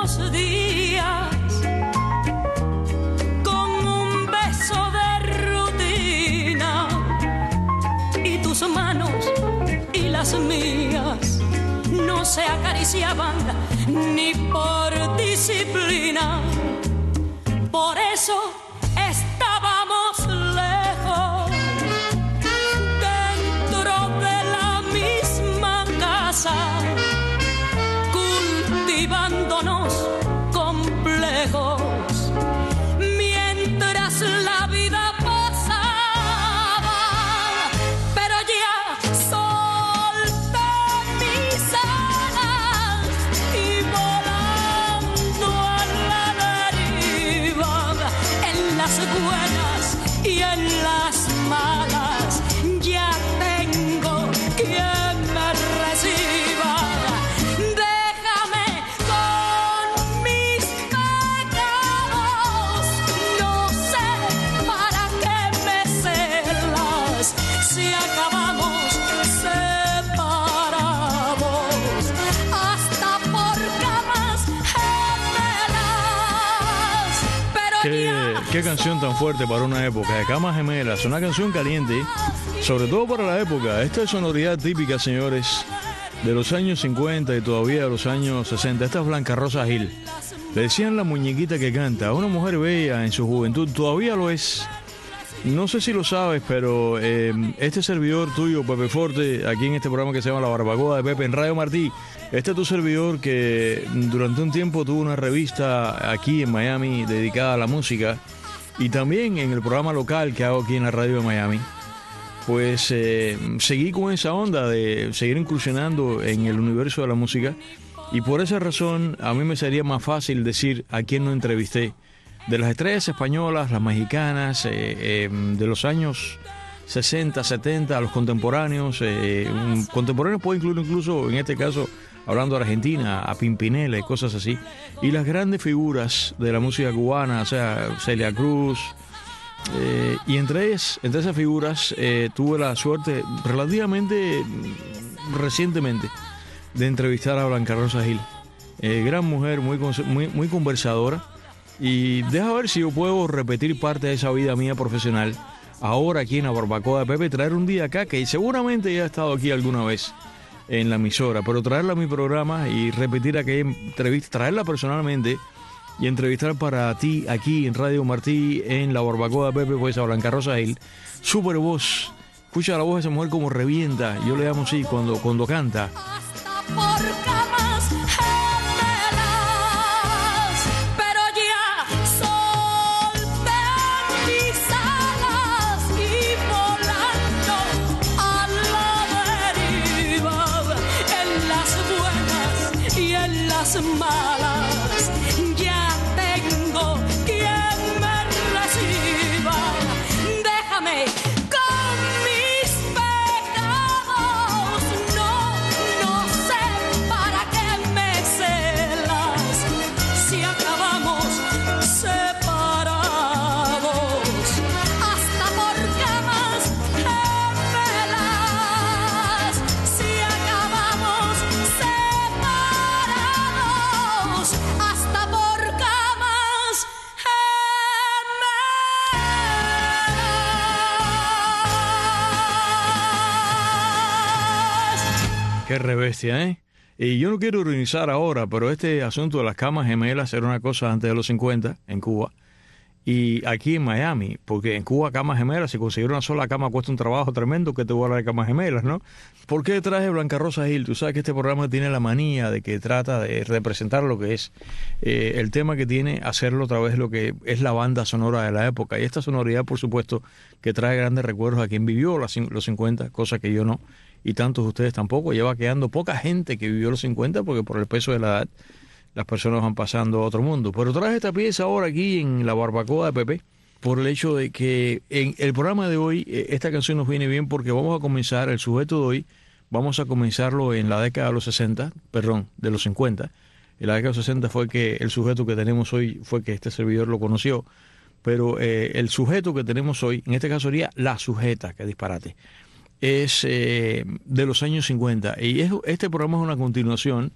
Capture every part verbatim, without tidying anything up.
los días con un beso de rutina y tus manos y las mías no se acariciaban ni por disciplina. Por eso estábamos lejos, dentro de la misma casa, cultivándonos complejos, mientras la vida pasaba. Pero ya solté mis alas y volando a la deriva, en las buenas y en las malas, ya tengo quien me reciba. Déjame con mis pecados, no sé para qué me celas, si acabamos separados, hasta por camas gemelas. Pero Qué, ya qué canción tan fuerte para una época, de Camas Gemelas, una canción caliente, sobre todo para la época. Esta es sonoridad típica, señores, de los años cincuenta y todavía de los años sesenta. Esta es Blanca Rosa Gil. Le decían la muñequita que canta, una mujer bella en su juventud, todavía lo es. No sé si lo sabes, pero eh, este servidor tuyo, Pepe Forte, aquí en este programa que se llama La Barbacoa de Pepe en Radio Martí, este es tu servidor que durante un tiempo tuvo una revista aquí en Miami dedicada a la música y también en el programa local que hago aquí en la radio de Miami. Pues eh, seguí con esa onda de seguir incursionando en el universo de la música y por esa razón a mí me sería más fácil decir a quién no entrevisté. De las estrellas españolas, las mexicanas, eh, eh, de los años sesenta, setenta, a los contemporáneos. Eh, un, contemporáneos puedo incluir incluso, en este caso, hablando de Argentina, a Pimpinela y cosas así. Y las grandes figuras de la música cubana, o sea, Celia Cruz. Eh, y entre ellas, entre esas figuras, eh, tuve la suerte, relativamente recientemente, de entrevistar a Blanca Rosa Gil. Eh, gran mujer, muy, muy, muy conversadora. Y deja ver si yo puedo repetir parte de esa vida mía profesional ahora aquí en la Barbacoa de Pepe, traer un día acá, que seguramente ya he estado aquí alguna vez en la emisora, pero traerla a mi programa y repetir aquella entrevista, traerla personalmente y entrevistar para ti aquí en Radio Martí en la Barbacoa de Pepe, pues a Blanca Rosa Gil. Súper voz, escucha la voz de esa mujer como revienta, yo le llamo así cuando, cuando canta. hasta por camas gemelas, pero ya solté mis alas y volando a la deriva, en las buenas y en las malas, ya tengo quien me reciba. Déjame con mis pecados, no, no sé para qué me celas, si acabamos separados, hasta por camas gemelas, si acabamos separados, hasta por camas gemelas. Qué rebestia, ¿eh? Y yo no quiero ironizar ahora, pero este asunto de las camas gemelas era una cosa antes de los cincuenta en Cuba y aquí en Miami, porque en Cuba camas gemelas, si conseguir una sola cama cuesta un trabajo tremendo, que te voy a hablar de camas gemelas, ¿no? ¿Por qué traje Blanca Rosa Gil? Tú sabes que este programa tiene la manía de que trata de representar lo que es eh, el tema que tiene, hacerlo a través de lo que es la banda sonora de la época. Y esta sonoridad, por supuesto, que trae grandes recuerdos a quien vivió los, los cincuenta, cosa que yo no, y tantos de ustedes tampoco. Lleva quedando poca gente que vivió los cincuenta porque por el peso de la edad las personas van pasando a otro mundo. Pero traje esta pieza ahora aquí en la Barbacoa de Pepe por el hecho de que en el programa de hoy esta canción nos viene bien porque vamos a comenzar el sujeto de hoy, vamos a comenzarlo en la década de los sesenta, perdón, de los cincuenta. En la década de los sesenta fue que el sujeto que tenemos hoy fue que este servidor lo conoció, pero eh, el sujeto que tenemos hoy, en este caso sería la sujeta, que disparate, es eh, de los años cincuenta. Y es, este programa es una continuación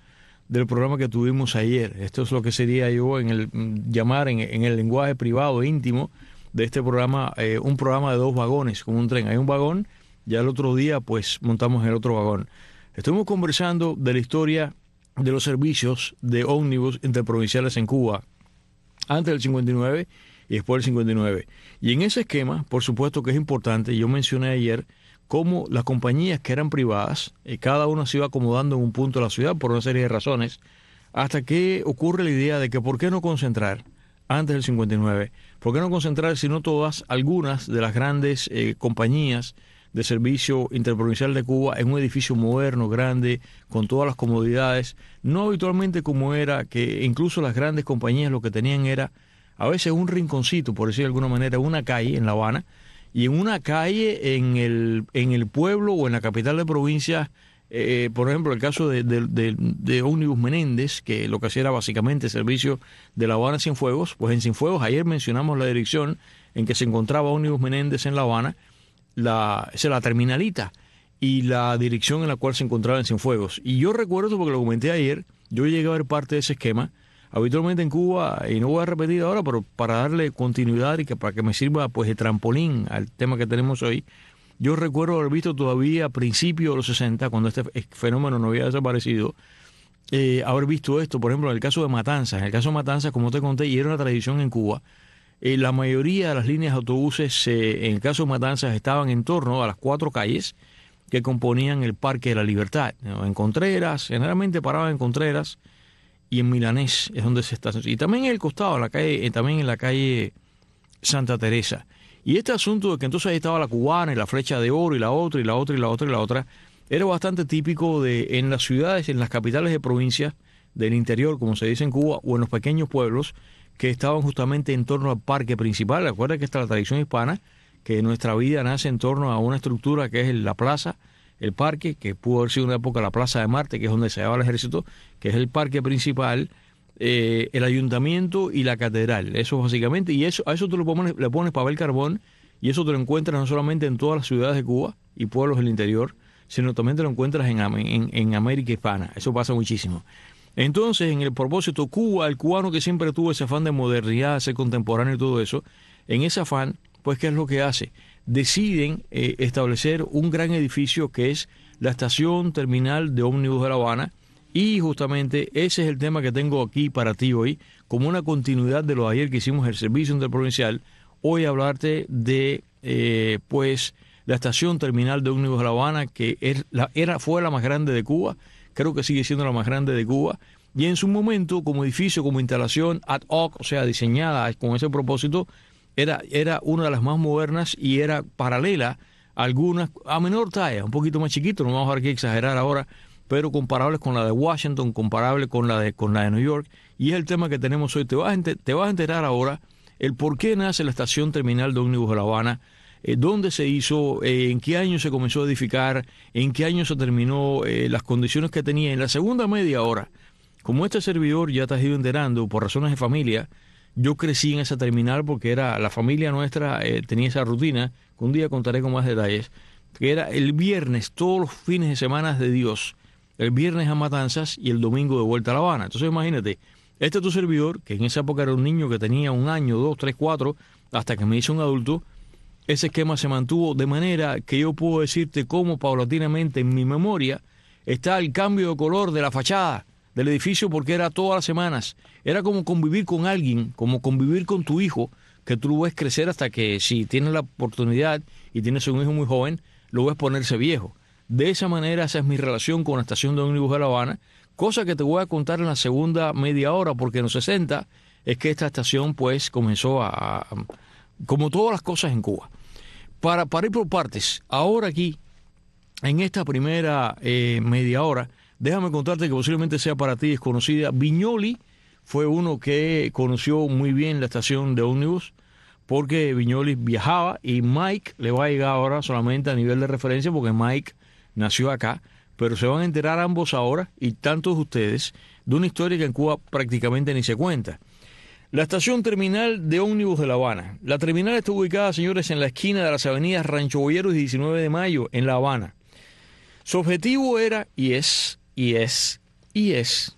del programa que tuvimos ayer. Esto es lo que sería yo en el llamar en, en el lenguaje privado e íntimo de este programa, eh, un programa de dos vagones, como un tren. Hay un vagón, ya el otro día pues montamos el otro vagón. Estuvimos conversando de la historia de los servicios de ómnibus interprovinciales en Cuba, antes del cincuenta y nueve y después del cincuenta y nueve. Y en ese esquema, por supuesto que es importante, yo mencioné ayer cómo las compañías que eran privadas, eh, cada una se iba acomodando en un punto de la ciudad por una serie de razones, hasta que ocurre la idea de que ¿por qué no concentrar antes del cincuenta y nueve? ¿Por qué no concentrar, si no todas, algunas de las grandes eh, compañías de servicio interprovincial de Cuba en un edificio moderno, grande, con todas las comodidades? No habitualmente como era, que incluso las grandes compañías lo que tenían era a veces un rinconcito, por decir de alguna manera, una calle en La Habana, y en una calle en el, en el pueblo o en la capital de provincia, eh, por ejemplo, el caso de, de, de, de Ómnibus Menéndez, que lo que hacía era básicamente servicio de La Habana a Cienfuegos. Pues en Cienfuegos, ayer mencionamos la dirección en que se encontraba Ómnibus Menéndez en La Habana, la, esa es la terminalita, y la dirección en la cual se encontraba en Cienfuegos. Y yo recuerdo eso porque lo comenté ayer, yo llegué a ver parte de ese esquema. Habitualmente en Cuba, y no voy a repetir ahora, pero para darle continuidad y que para que me sirva pues de trampolín al tema que tenemos hoy, yo recuerdo haber visto todavía a principios de los sesenta, cuando este fenómeno no había desaparecido, eh, haber visto esto, por ejemplo, en el caso de Matanzas. En el caso de Matanzas, como te conté, y era una tradición en Cuba, eh, la mayoría de las líneas de autobuses, eh, en el caso de Matanzas, estaban en torno a las cuatro calles que componían el Parque de la Libertad, ¿no? En Contreras, generalmente paraban en Contreras, y en Milanés es donde se está. Y también en el costado, en la calle, también en la calle Santa Teresa. Y este asunto de que entonces ahí estaba la Cubana y la Flecha de Oro y la otra y la otra y la otra y la otra, era bastante típico de en las ciudades, en las capitales de provincias del interior, como se dice en Cuba, o en los pequeños pueblos que estaban justamente en torno al parque principal. Recuerda que está la tradición hispana, que nuestra vida nace en torno a una estructura que es la plaza, el parque, que pudo haber sido una época la Plaza de Marte, que es donde se daba el ejército, que es el parque principal, eh, el ayuntamiento y la catedral. Eso básicamente, y eso a eso tú le pones, le pones papel carbón, y eso te lo encuentras no solamente en todas las ciudades de Cuba y pueblos del interior, sino también te lo encuentras en, en, en América hispana. Eso pasa muchísimo. Entonces, en el propósito Cuba, el cubano que siempre tuvo ese afán de modernidad, ser contemporáneo y todo eso, en ese afán, pues, ¿qué es lo que hace? Deciden eh, establecer un gran edificio que es la estación terminal de ómnibus de La Habana, y justamente ese es el tema que tengo aquí para ti hoy, como una continuidad de lo de ayer que hicimos el servicio interprovincial. Hoy hablarte de eh, pues la estación terminal de ómnibus de La Habana, que es la, era, fue la más grande de Cuba, creo que sigue siendo la más grande de Cuba, y en su momento como edificio, como instalación ad hoc, o sea, diseñada con ese propósito, Era, era una de las más modernas y era paralela a algunas, a menor talla, un poquito más chiquito, no vamos a ver qué exagerar ahora, pero comparables con la de Washington, comparable con la de, con la de New York, y es el tema que tenemos hoy. Te vas a, enter, te vas a enterar ahora el por qué nace la estación terminal de ómnibus de La Habana, eh, dónde se hizo, eh, en qué año se comenzó a edificar, en qué año se terminó, eh, las condiciones que tenía. En la segunda media hora, como este servidor ya te has ido enterando por razones de familia, yo crecí en esa terminal porque era la familia nuestra, eh, tenía esa rutina, que un día contaré con más detalles, que era el viernes, todos los fines de semana de Dios, el viernes a Matanzas y el domingo de vuelta a La Habana. Entonces imagínate, este es tu servidor, que en esa época era un niño que tenía un año, dos, tres, cuatro, hasta que me hice un adulto. Ese esquema se mantuvo de manera que yo puedo decirte cómo paulatinamente en mi memoria está el cambio de color de la fachada del edificio, porque era todas las semanas. Era como convivir con alguien, como convivir con tu hijo, que tú lo ves crecer hasta que, si tienes la oportunidad y tienes un hijo muy joven, lo ves ponerse viejo. De esa manera, esa es mi relación con la estación de ómnibus de La Habana, cosa que te voy a contar en la segunda media hora, porque en los sesenta es que esta estación pues comenzó a, a como todas las cosas en Cuba. Para, para ir por partes, ahora aquí, en esta primera eh, media hora, déjame contarte que posiblemente sea para ti desconocida. Viñoli fue uno que conoció muy bien la estación de ómnibus, porque Viñoli viajaba, y Mike le va a llegar ahora solamente a nivel de referencia, porque Mike nació acá, pero se van a enterar ambos ahora, y tantos de ustedes, de una historia que en Cuba prácticamente ni se cuenta. La estación terminal de ómnibus de La Habana. La terminal está ubicada, señores, en la esquina de las avenidas Rancho Boyeros y diecinueve de mayo, en La Habana. Su objetivo era, y es, y es, y es,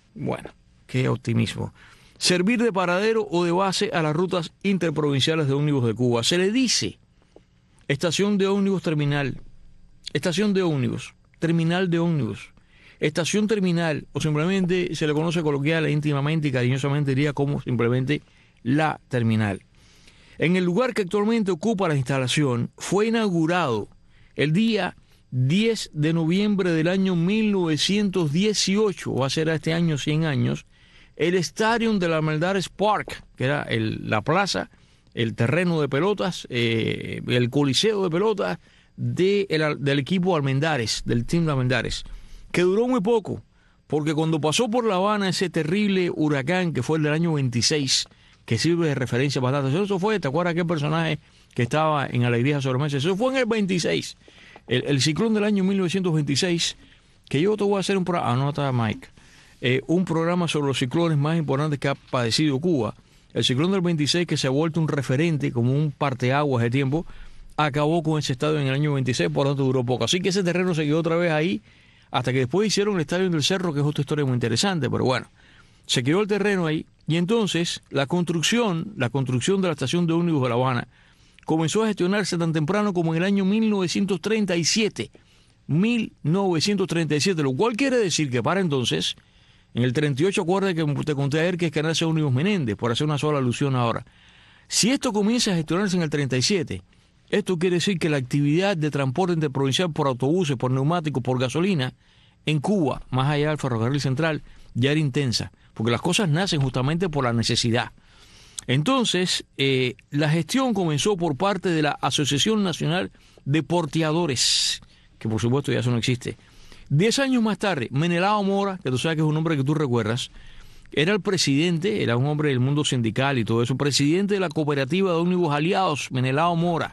Bueno, qué optimismo. Servir de paradero o de base a las rutas interprovinciales de ómnibus de Cuba. Se le dice estación de ómnibus terminal, estación de ómnibus, terminal de ómnibus, estación terminal, o simplemente se le conoce coloquial e íntimamente y cariñosamente diría como simplemente la terminal. En el lugar que actualmente ocupa la instalación fue inaugurado el día diez de noviembre del año mil novecientos dieciocho, va a ser este año cien años, el Stadium de la Almendares Park, que era el, la plaza, el terreno de pelotas, eh, el coliseo de pelotas de el, del equipo Almendares, del Team de Almendares, que duró muy poco, porque cuando pasó por La Habana ese terrible huracán que fue el del año veintiséis, que sirve de referencia para datos, eso fue, ¿te acuerdas aquel personaje que estaba en Alegría sobre Mesa? Eso fue en el veintiséis, el, el ciclón del año mil novecientos veintiséis, que yo te voy a hacer un programa, anota Mike, eh, un programa sobre los ciclones más importantes que ha padecido Cuba. El ciclón del veintiséis, que se ha vuelto un referente, como un parteaguas de tiempo, acabó con ese estadio en el año veintiséis, por lo tanto duró poco. Así que ese terreno se quedó otra vez ahí, hasta que después hicieron el Estadio del Cerro, que es otra historia muy interesante, pero bueno, se quedó el terreno ahí, y entonces la construcción, la construcción de la estación de ómnibus de La Habana comenzó a gestionarse tan temprano como en el año mil novecientos treinta y siete. mil novecientos treinta y siete, lo cual quiere decir que para entonces, en el treinta y ocho, acuérdate que te conté ayer que es Canal Ómnibus Menéndez, por hacer una sola alusión ahora. Si esto comienza a gestionarse en el treinta y siete, esto quiere decir que la actividad de transporte interprovincial por autobuses, por neumáticos, por gasolina, en Cuba, más allá del ferrocarril central, ya era intensa, porque las cosas nacen justamente por la necesidad. Entonces, eh, la gestión comenzó por parte de la Asociación Nacional de Porteadores, que por supuesto ya eso no existe. Diez años más tarde, Menelao Mora, que tú sabes que es un hombre que tú recuerdas, era el presidente, era un hombre del mundo sindical y todo eso, presidente de la cooperativa de ómnibus aliados, Menelao Mora,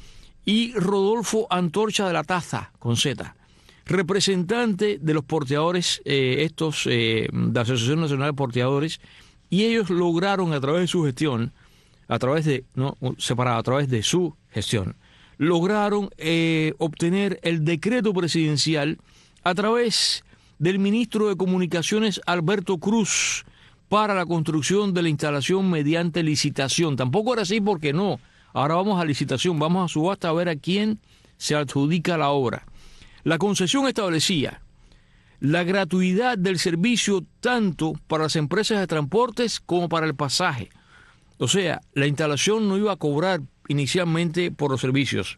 y Rodolfo Antorcha de la Taza, con Z, representante de los porteadores, eh, estos eh, de la Asociación Nacional de Porteadores, y ellos lograron a través de su gestión, a través de, no, separado, a través de su gestión, lograron eh, obtener el decreto presidencial a través del ministro de Comunicaciones Alberto Cruz para la construcción de la instalación mediante licitación. Tampoco era así porque no. Ahora vamos a licitación, vamos a subasta a ver a quién se adjudica la obra. La concesión establecía la gratuidad del servicio tanto para las empresas de transportes como para el pasaje. O sea, la instalación no iba a cobrar inicialmente por los servicios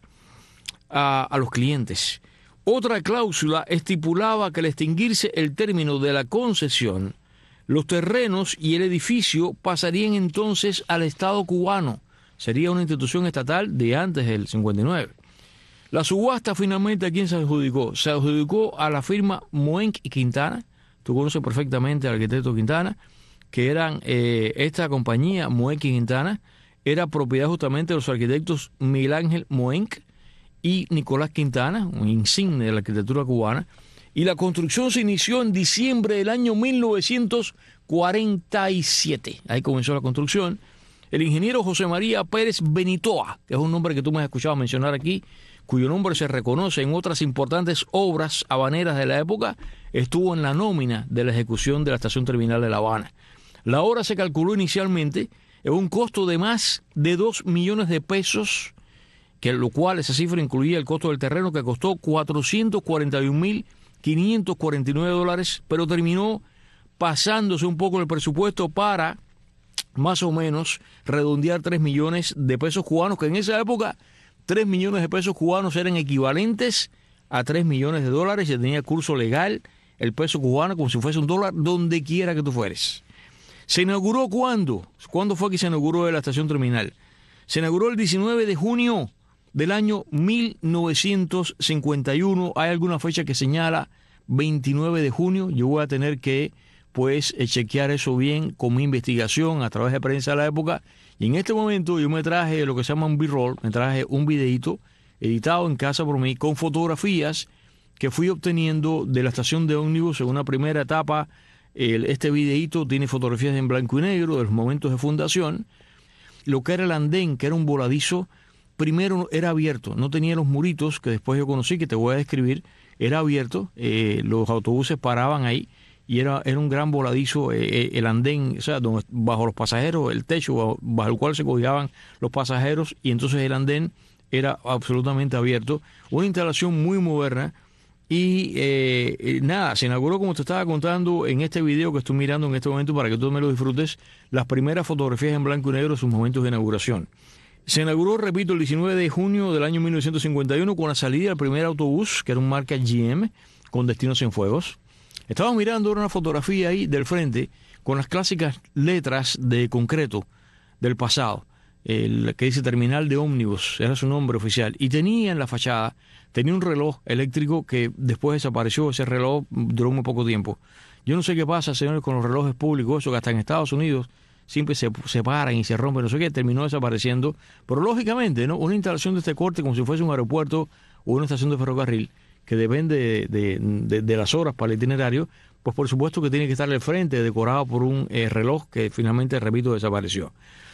a, a los clientes. Otra cláusula estipulaba que al extinguirse el término de la concesión, los terrenos y el edificio pasarían entonces al Estado cubano. Sería una institución estatal de antes del cincuenta y nueve. La subasta finalmente, ¿a quién se adjudicó? Se adjudicó a la firma Moenc y Quintana. Tú conoces perfectamente al arquitecto Quintana, que eran eh, esta compañía, Moenc y Quintana, era propiedad justamente de los arquitectos Miguel Ángel Moenc y Nicolás Quintana, un insigne de la arquitectura cubana, y la construcción se inició en diciembre del año mil novecientos cuarenta y siete. Ahí comenzó la construcción. El ingeniero José María Pérez Benitoa, que es un nombre que tú me has escuchado mencionar aquí, cuyo nombre se reconoce en otras importantes obras habaneras de la época, estuvo en la nómina de la ejecución de la estación terminal de La Habana. La obra se calculó inicialmente en un costo de más de dos millones de pesos, que lo cual esa cifra incluía el costo del terreno, que costó cuatrocientos cuarenta y un mil quinientos cuarenta y nueve dólares, pero terminó pasándose un poco el presupuesto para más o menos redondear tres millones de pesos cubanos, que en esa época tres millones de pesos cubanos eran equivalentes a tres millones de dólares, y tenía curso legal el peso cubano como si fuese un dólar donde quiera que tú fueres. ¿Se inauguró cuándo? ¿Cuándo fue que se inauguró la estación terminal? Se inauguró el diecinueve de junio del año mil novecientos cincuenta y uno. Hay alguna fecha que señala veintinueve de junio. Yo voy a tener que pues chequear eso bien con mi investigación a través de prensa de la época. Y en este momento yo me traje lo que se llama un B-roll, me traje un videíto editado en casa por mí con fotografías que fui obteniendo de la estación de ómnibus en una primera etapa. El, este videíto tiene fotografías en blanco y negro de los momentos de fundación. Lo que era el andén, que era un voladizo, primero era abierto, no tenía los muritos que después yo conocí, que te voy a describir, era abierto, eh, los autobuses paraban ahí y era, era un gran voladizo, eh, el andén, o sea, donde, bajo los pasajeros, el techo bajo, bajo el cual se cobijaban los pasajeros, y entonces el andén era absolutamente abierto. Una instalación muy moderna. Y eh, nada, se inauguró, como te estaba contando en este video que estoy mirando en este momento para que tú me lo disfrutes, las primeras fotografías en blanco y negro de sus momentos de inauguración. Se inauguró, repito, el diecinueve de junio del año mil novecientos cincuenta y uno con la salida del primer autobús, que era un marca G M, con destino Cienfuegos. Estaba mirando ahora una fotografía ahí del frente con las clásicas letras de concreto del pasado, el que dice Terminal de Ómnibus, era su nombre oficial, y tenía en la fachada, tenía un reloj eléctrico que después desapareció. Ese reloj duró muy poco tiempo. Yo no sé qué pasa, señores, con los relojes públicos, eso que hasta en Estados Unidos siempre se, se paran y se rompen, no sé qué, terminó desapareciendo. Pero lógicamente, ¿no? Una instalación de este corte, como si fuese un aeropuerto o una estación de ferrocarril, que depende de, de, de, de las horas para el itinerario, pues por supuesto que tiene que estar al frente, decorado por un eh, reloj que finalmente, repito, desapareció.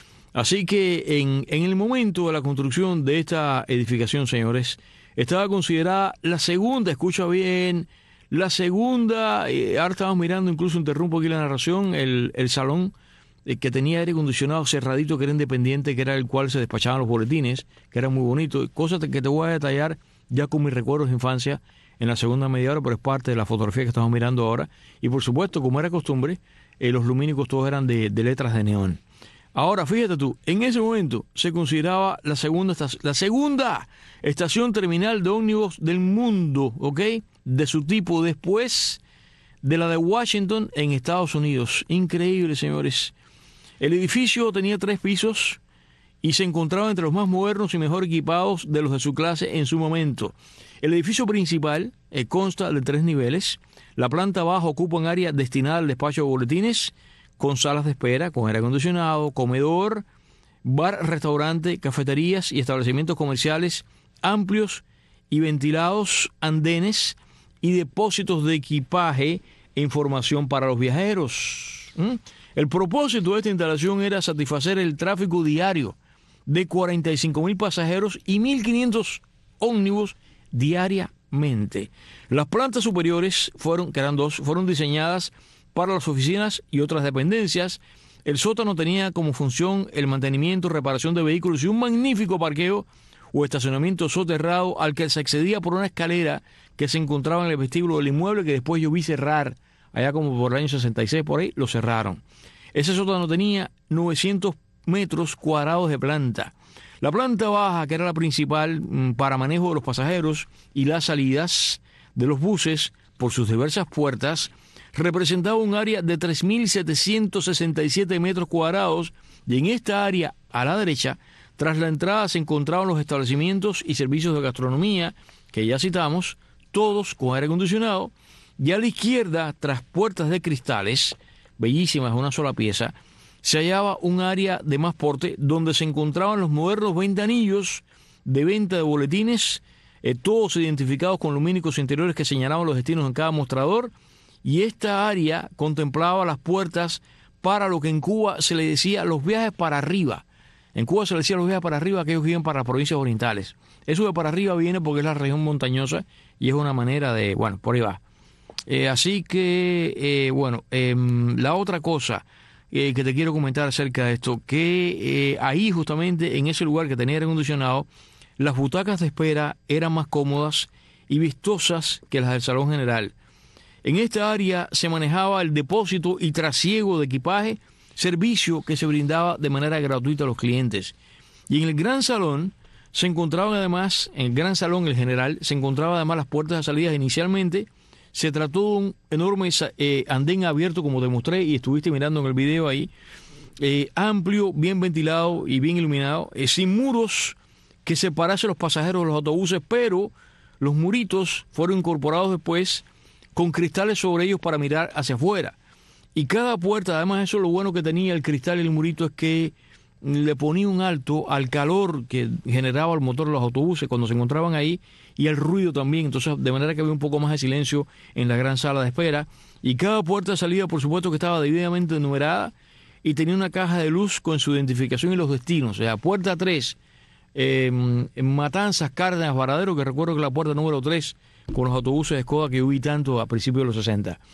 Así que en, en el momento de la construcción de esta edificación, señores, estaba considerada la segunda, escucha bien, la segunda, eh, ahora estamos mirando, incluso interrumpo aquí la narración, el, el salón eh, que tenía aire acondicionado cerradito, que era independiente, que era el cual se despachaban los boletines, que era muy bonito, cosas que te voy a detallar ya con mis recuerdos de infancia en la segunda media hora, pero es parte de la fotografía que estamos mirando ahora. Y por supuesto, como era costumbre, eh, los lumínicos todos eran de, de letras de neón. Ahora, fíjate tú, en ese momento se consideraba la segunda, la segunda estación terminal de ómnibus del mundo, ¿ok? De su tipo, después de la de Washington en Estados Unidos. Increíble, señores. El edificio tenía tres pisos y se encontraba entre los más modernos y mejor equipados de los de su clase en su momento. El edificio principal eh, consta de tres niveles. La planta baja ocupa un área destinada al despacho de boletines, con salas de espera, con aire acondicionado, comedor, bar, restaurante, cafeterías y establecimientos comerciales amplios y ventilados, andenes y depósitos de equipaje e información para los viajeros. ¿Mm? El propósito de esta instalación era satisfacer el tráfico diario de cuarenta y cinco mil pasajeros y mil quinientos ómnibus diariamente. Las plantas superiores, fueron, que eran dos, fueron diseñadas para las oficinas y otras dependencias. El sótano tenía como función el mantenimiento, reparación de vehículos y un magnífico parqueo o estacionamiento soterrado al que se accedía por una escalera que se encontraba en el vestíbulo del inmueble, que después yo vi cerrar, allá como por el año sesenta y seis, por ahí, lo cerraron. Ese sótano tenía novecientos metros cuadrados de planta. La planta baja, que era la principal para manejo de los pasajeros y las salidas de los buses por sus diversas puertas, representaba un área de tres mil setecientos sesenta y siete metros cuadrados, y en esta área, a la derecha, tras la entrada se encontraban los establecimientos y servicios de gastronomía, que ya citamos, todos con aire acondicionado, y a la izquierda, tras puertas de cristales, bellísimas, una sola pieza, se hallaba un área de más porte, donde se encontraban los modernos ventanillos de venta de boletines, eh, todos identificados con lumínicos interiores que señalaban los destinos en cada mostrador. Y esta área contemplaba las puertas para lo que en Cuba se le decía los viajes para arriba. En Cuba se le decía los viajes para arriba a aquellos que viven para las provincias orientales. Eso de para arriba viene porque es la región montañosa y es una manera de, bueno, por ahí va. Eh, así que, eh, bueno, eh, la otra cosa eh, que te quiero comentar acerca de esto, que eh, ahí justamente en ese lugar que tenía aire acondicionado, las butacas de espera eran más cómodas y vistosas que las del salón general. En esta área se manejaba el depósito y trasiego de equipaje, servicio que se brindaba de manera gratuita a los clientes. Y en el gran salón se encontraban además, en el gran salón, el general, se encontraban además las puertas de salida. Inicialmente se trató de un enorme eh, andén abierto, como te mostré y estuviste mirando en el video ahí, eh, amplio, bien ventilado y bien iluminado, eh, sin muros que separasen los pasajeros de los autobuses, pero los muritos fueron incorporados después con cristales sobre ellos para mirar hacia afuera. Y cada puerta, además eso lo bueno que tenía el cristal y el murito es que le ponía un alto al calor que generaba el motor de los autobuses cuando se encontraban ahí y al ruido también. Entonces, de manera que había un poco más de silencio en la gran sala de espera. Y cada puerta de salida, por supuesto, que estaba debidamente numerada y tenía una caja de luz con su identificación y los destinos. O sea, puerta tres, eh, en Matanzas, Cárdenas, Varadero, que recuerdo que la puerta número tres con los autobuses de Skoda que yo vi tanto a principios de los sesenta.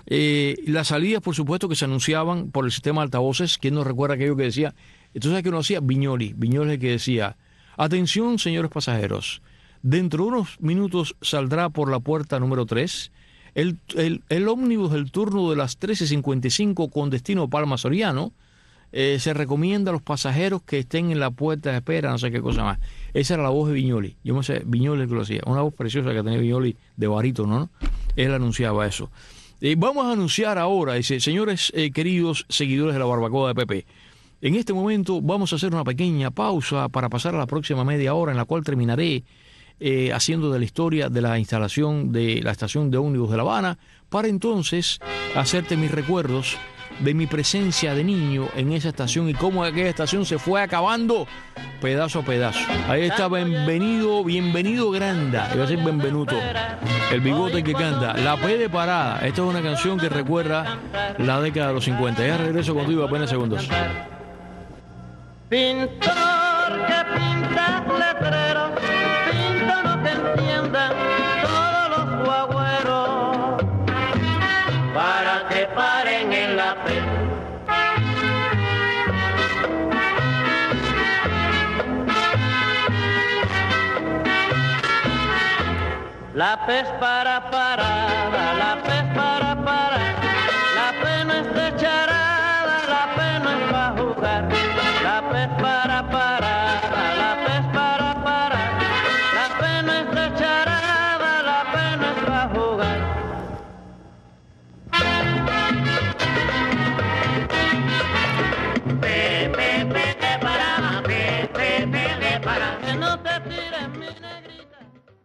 Eh, las salidas, por supuesto, que se anunciaban por el sistema de altavoces. ¿Quién nos recuerda aquello que decía? Entonces, ¿qué uno hacía? Viñoli. Viñoli es el que decía: atención, señores pasajeros, dentro de unos minutos saldrá por la puerta número tres el, el, el ómnibus del turno de las trece cincuenta y cinco con destino Palma Soriano. Eh, se recomienda a los pasajeros que estén en la puerta de espera, no sé qué cosa más. Esa era la voz de Viñoli. Yo no sé, Viñoli es el que lo hacía. Una voz preciosa que tenía Viñoli de barítono, ¿no? Él anunciaba eso. Eh, vamos a anunciar ahora, dice, señores eh, queridos seguidores de la Barbacoa de Pepe, en este momento vamos a hacer una pequeña pausa para pasar a la próxima media hora, en la cual terminaré eh, haciendo de la historia de la instalación de la estación de ómnibus de La Habana, para entonces hacerte mis recuerdos de mi presencia de niño en esa estación y cómo aquella estación se fue acabando pedazo a pedazo. Ahí está Bienvenido, Bienvenido Granda, iba a ser Benvenuto, el bigote que canta, La P de Parada. Esta es una canción que recuerda la década de los cincuenta. Ya regreso contigo apenas segundos. Pintor que pinta letreros, pinta lo que entiendan todos los guagüeros, para que paren en la P. La P es para parada, la P es para parar, la P no es de charada, la P no es para jugar, la P es para parada, la P es para parar, la P no es de charada, la P no es para jugar. P, P, P de parada, P, P, P de parada, que no te tires mi negrita.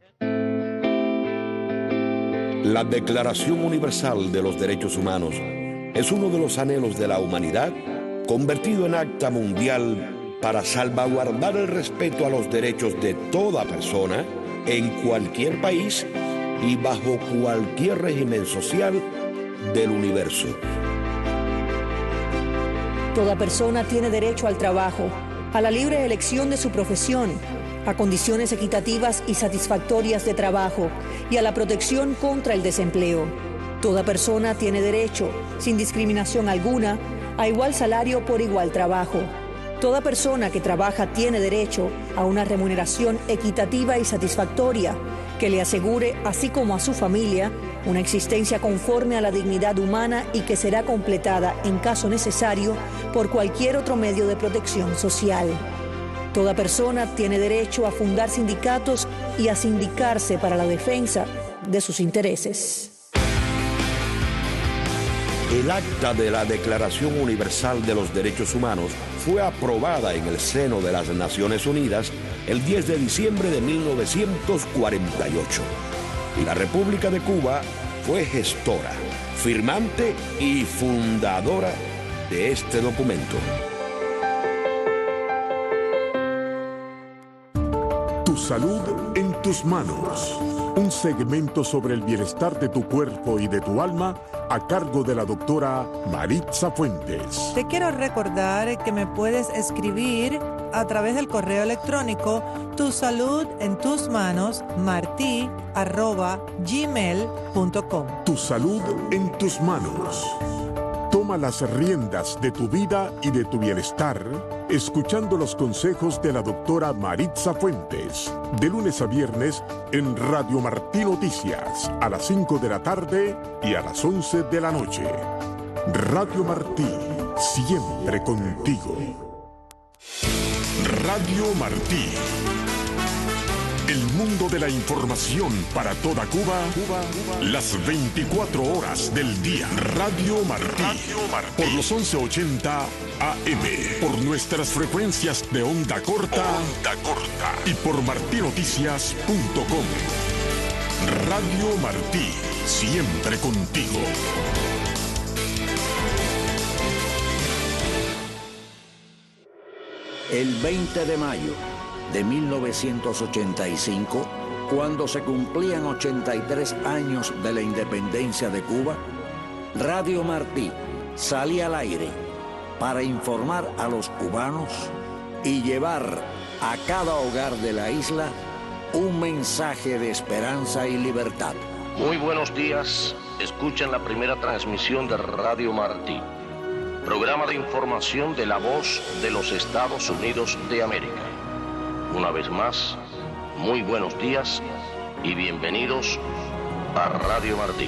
La Declaración Universal de los Derechos Humanos es uno de los anhelos de la humanidad convertido en acta mundial para salvaguardar el respeto a los derechos de toda persona en cualquier país y bajo cualquier régimen social del universo. Toda persona tiene derecho al trabajo, a la libre elección de su profesión, a condiciones equitativas y satisfactorias de trabajo y a la protección contra el desempleo. Toda persona tiene derecho, sin discriminación alguna, a igual salario por igual trabajo. Toda persona que trabaja tiene derecho a una remuneración equitativa y satisfactoria que le asegure, así como a su familia, una existencia conforme a la dignidad humana y que será completada, en caso necesario, por cualquier otro medio de protección social. Toda persona tiene derecho a fundar sindicatos y a sindicarse para la defensa de sus intereses. El acta de la Declaración Universal de los Derechos Humanos fue aprobada en el seno de las Naciones Unidas el diez de diciembre de mil novecientos cuarenta y ocho. Y la República de Cuba fue gestora, firmante y fundadora de este documento. Tu salud en tus manos. Un segmento sobre el bienestar de tu cuerpo y de tu alma a cargo de la doctora Maritza Fuentes. Te quiero recordar que me puedes escribir a través del correo electrónico tu salud en tus manos martí arroba gmail punto com. Tu salud en tus manos. Toma las riendas de tu vida y de tu bienestar escuchando los consejos de la doctora Maritza Fuentes, de lunes a viernes en Radio Martí Noticias, a las cinco de la tarde y a las once de la noche. Radio Martí, siempre contigo. Radio Martí. El mundo de la información para toda Cuba, Cuba, Cuba, las veinticuatro horas del día. Radio Martí, Radio Martí. Por los once ochenta A M, por nuestras frecuencias de onda corta, onda corta y por martinoticias punto com. Radio Martí, siempre contigo. El veinte de mayo de mil novecientos ochenta y cinco, cuando se cumplían ochenta y tres años de la independencia de Cuba, Radio Martí salía al aire para informar a los cubanos y llevar a cada hogar de la isla un mensaje de esperanza y libertad. Muy buenos días, escuchan la primera transmisión de Radio Martí, programa de información de la voz de los Estados Unidos de América. Una vez más, muy buenos días y bienvenidos a Radio Martí.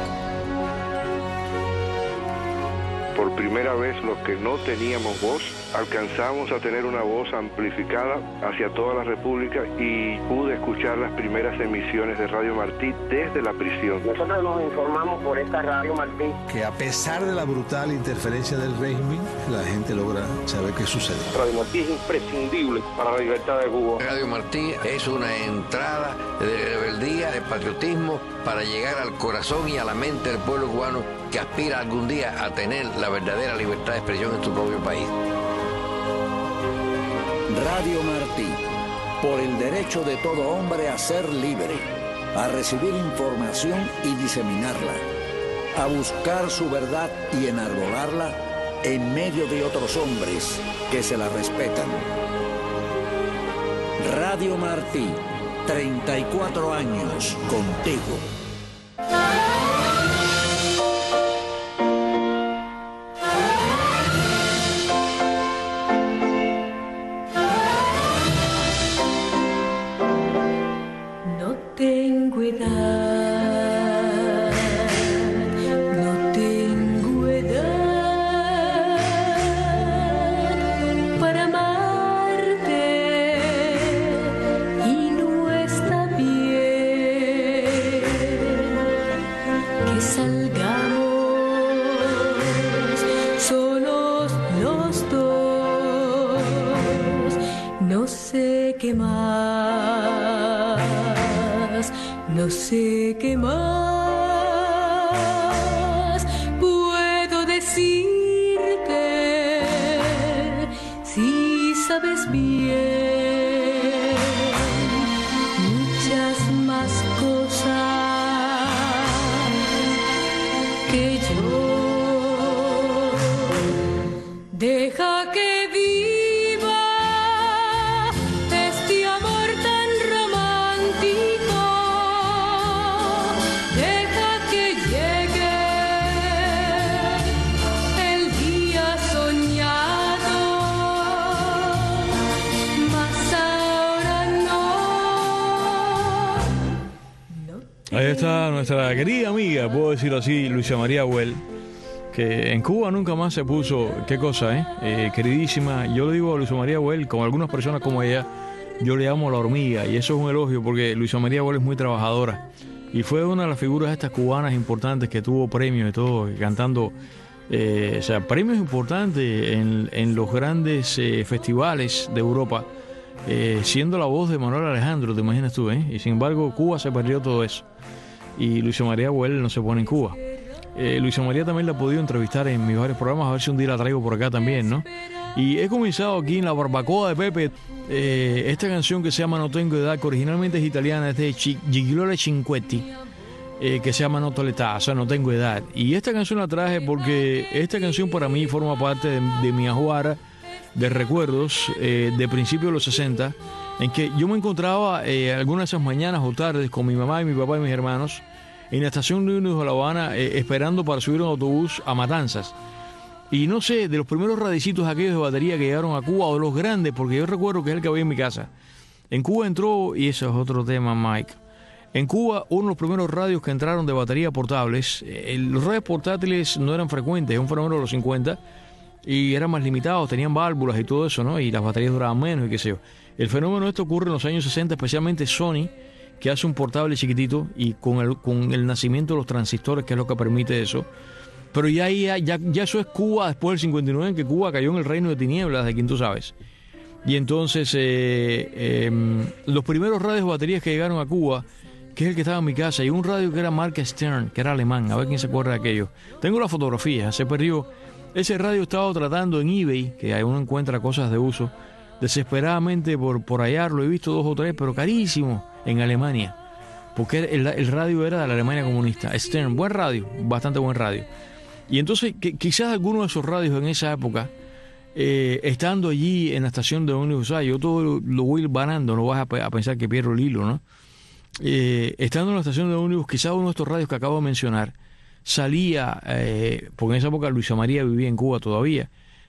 Por primera vez, los que no teníamos voz, alcanzamos a tener una voz amplificada hacia toda la República y pude escuchar las primeras emisiones de Radio Martí desde la prisión. Nosotros nos informamos por esta Radio Martí. Que a pesar de la brutal interferencia del régimen, la gente logra saber qué sucede. Radio Martí es imprescindible para la libertad de Cuba. Radio Martí es una entrada de rebeldía, de patriotismo, para llegar al corazón y a la mente del pueblo cubano que aspira algún día a tener la verdadera libertad de expresión en su propio país. Radio Martí, por el derecho de todo hombre a ser libre, a recibir información y diseminarla, a buscar su verdad y enarbolarla en medio de otros hombres que se la respetan. Radio Martí, treinta y cuatro años contigo. No tengo edad, no tengo edad para amarte y no está bien que salgamos solos los dos. No sé qué más, no sé qué más puedo decirte si sabes bien muchas más cosas que yo. Deja que viva este amor tan romántico. Deja que llegue el día soñado, mas ahora no. Ahí está nuestra querida amiga, puedo decirlo así, Luisa María Güell, que en Cuba nunca más se puso, qué cosa, ¿eh? Eh, queridísima. Yo le digo a Luisa María Güell, como algunas personas como ella, yo le llamo la hormiga, y eso es un elogio porque Luisa María Güell es muy trabajadora y fue una de las figuras estas cubanas importantes que tuvo premios y todo, cantando, eh, o sea, premios importantes en, en los grandes eh, festivales de Europa, eh, siendo la voz de Manuel Alejandro, te imaginas tú, ¿eh? Y sin embargo Cuba se perdió todo eso y Luisa María Güell no se pone en Cuba. Eh, Luisa María también la he podido entrevistar en mis varios programas, a ver si un día la traigo por acá también, ¿no? Y he comenzado aquí en la barbacoa de Pepe eh, esta canción que se llama No Tengo Edad, que originalmente es italiana, es de Gigliola Cinquetti, eh, que se llama No Toletà, o sea, No Tengo Edad. Y esta canción la traje porque esta canción para mí forma parte de, de mi ajuara de recuerdos eh, de principios de los sesenta, en que yo me encontraba eh, algunas de esas mañanas o tardes con mi mamá y mi papá y mis hermanos en la estación de Unidos de La Habana, eh, esperando para subir un autobús a Matanzas. Y no sé, de los primeros radicitos aquellos de batería que llegaron a Cuba, o de los grandes, porque yo recuerdo que es el que había en mi casa. En Cuba entró, y eso es otro tema, Mike, en Cuba uno de los primeros radios que entraron de batería portables, eh, los radios portátiles no eran frecuentes, es un fenómeno de los cincuenta, y eran más limitados, tenían válvulas y todo eso, ¿no? Y las baterías duraban menos y qué sé yo. El fenómeno de esto ocurre en los años sesenta, especialmente Sony, que hace un portable chiquitito y con el, con el nacimiento de los transistores, que es lo que permite eso. Pero ya, ya, ya, ya eso es Cuba después del cincuenta y nueve, en que Cuba cayó en el reino de tinieblas, de quien tú sabes. Y entonces eh, eh, los primeros radios de baterías que llegaron a Cuba, que es el que estaba en mi casa, y un radio que era marca Stern, que era alemán, a ver quién se acuerda de aquello. Tengo la fotografía, se perdió. Ese radio estaba tratando en eBay, que ahí uno encuentra cosas de uso, desesperadamente por, por hallarlo, he visto dos o tres, pero carísimo, en Alemania, porque el, el radio era de la Alemania comunista. Stern, buen radio, bastante buen radio. Y entonces que, quizás algunos de esos radios en esa época, eh, estando allí en la estación de ómnibus, yo todo lo, lo voy vanando, no vas a, a pensar que pierdo el hilo, ¿no? Eh, estando en la estación de ómnibus, quizás uno de estos radios que acabo de mencionar salía, eh, porque en esa época Luisa María vivía en Cuba todavía,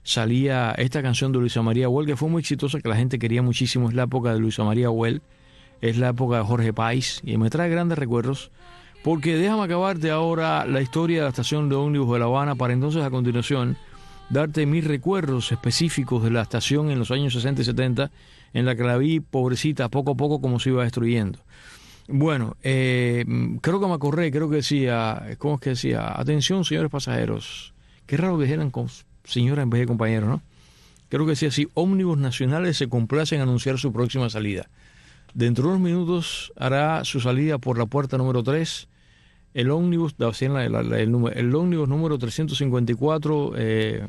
salía esta canción de Luisa María Huel, que fue muy exitosa, que la gente quería muchísimo. Es la época de Luisa María Huel, es la época de Jorge Páez, y me trae grandes recuerdos, porque déjame acabarte ahora la historia de la estación de ómnibus de La Habana, para entonces a continuación darte mis recuerdos específicos de la estación en los años sesenta y setenta, en la que la vi, pobrecita, poco a poco como se iba destruyendo. Bueno, eh, creo que me acordé, creo que decía, ¿cómo es que decía? Atención, señores pasajeros. Qué raro que dijeran con señora en vez de compañero, ¿no? Creo que decía así: ómnibus nacionales se complacen en anunciar su próxima salida. Dentro de unos minutos hará su salida por la puerta número tres, el ómnibus, el, el, el, el ómnibus número trescientos cincuenta y cuatro eh,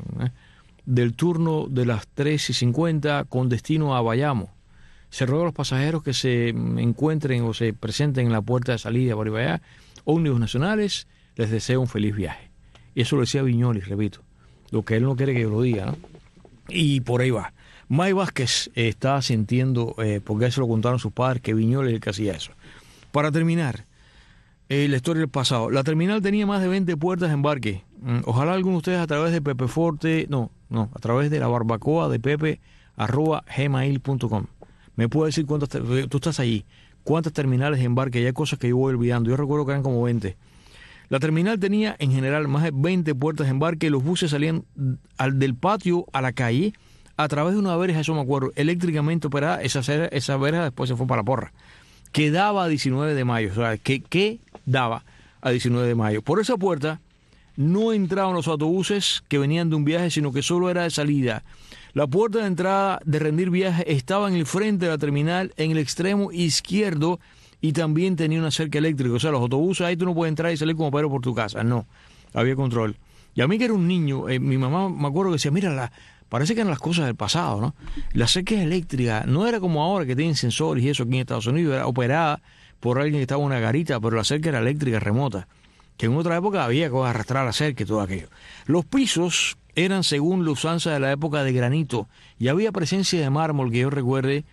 del turno de las tres y cincuenta con destino a Bayamo. Se ruega a los pasajeros que se encuentren o se presenten en la puerta de salida por allá. Ómnibus nacionales, les deseo un feliz viaje. Y eso lo decía Viñoli, repito, lo que él no quiere que yo lo diga, ¿no? Y por ahí va. May Vázquez eh, está sintiendo, eh, porque eso lo contaron sus padres, que Viñoli es el que hacía eso. Para terminar, eh, la historia del pasado. La terminal tenía más de veinte puertas de embarque. Mm, ojalá alguno de ustedes a través de Pepe Forte, no, no, a través de la barbacoa de Pepe, arroba gmail punto com. Me puede decir cuántas, tú estás allí, cuántas terminales de embarque. Ya hay cosas que yo voy olvidando. Yo recuerdo que eran como veinte. La terminal tenía en general más de veinte puertas de embarque. Los buses salían al, del patio a la calle a través de una verja, eso me acuerdo, eléctricamente operada. Esa, esa verja después se fue para la porra. Que daba a diecinueve de mayo. O sea, que, que daba a diecinueve de mayo. Por esa puerta no entraban los autobuses que venían de un viaje, sino que solo era de salida. La puerta de entrada de rendir viaje estaba en el frente de la terminal, en el extremo izquierdo, y también tenía una cerca eléctrica. O sea, los autobuses ahí tú no puedes entrar y salir como Pedro por tu casa. No, había control. Y a mí que era un niño, eh, mi mamá me acuerdo que decía, mira, la, parece que eran las cosas del pasado, ¿no? La cerca eléctrica no era como ahora que tienen sensores y eso aquí en Estados Unidos, era operada por alguien que estaba en una garita, pero la cerca era eléctrica remota, que en otra época había que arrastrar la cerca y todo aquello. Los pisos eran según la usanza de la época de granito, y había presencia de mármol, que yo recuerde,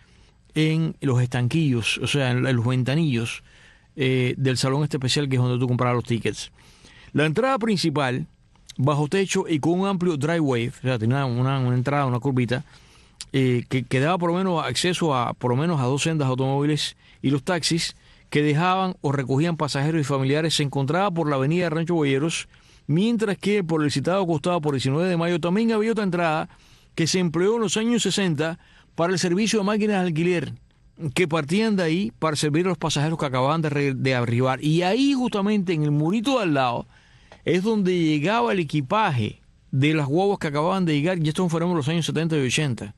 en los estanquillos, o sea, en los ventanillos eh, del salón este especial, que es donde tú comprabas los tickets. La entrada principal, bajo techo y con un amplio driveway, o sea, tenía una, una entrada, una curvita, eh, que, que daba por lo menos acceso a por lo menos a dos sendas automóviles, y los taxis que dejaban o recogían pasajeros y familiares se encontraba por la avenida Rancho Boyeros, mientras que por el citado costado por diecinueve de mayo también había otra entrada que se empleó en los años sesenta para el servicio de máquinas de alquiler, que partían de ahí para servir a los pasajeros que acababan de, re, de arribar. Y ahí justamente en el murito de al lado es donde llegaba el equipaje de las guaguas que acababan de llegar, y esto fueron en los años setenta y ochenta.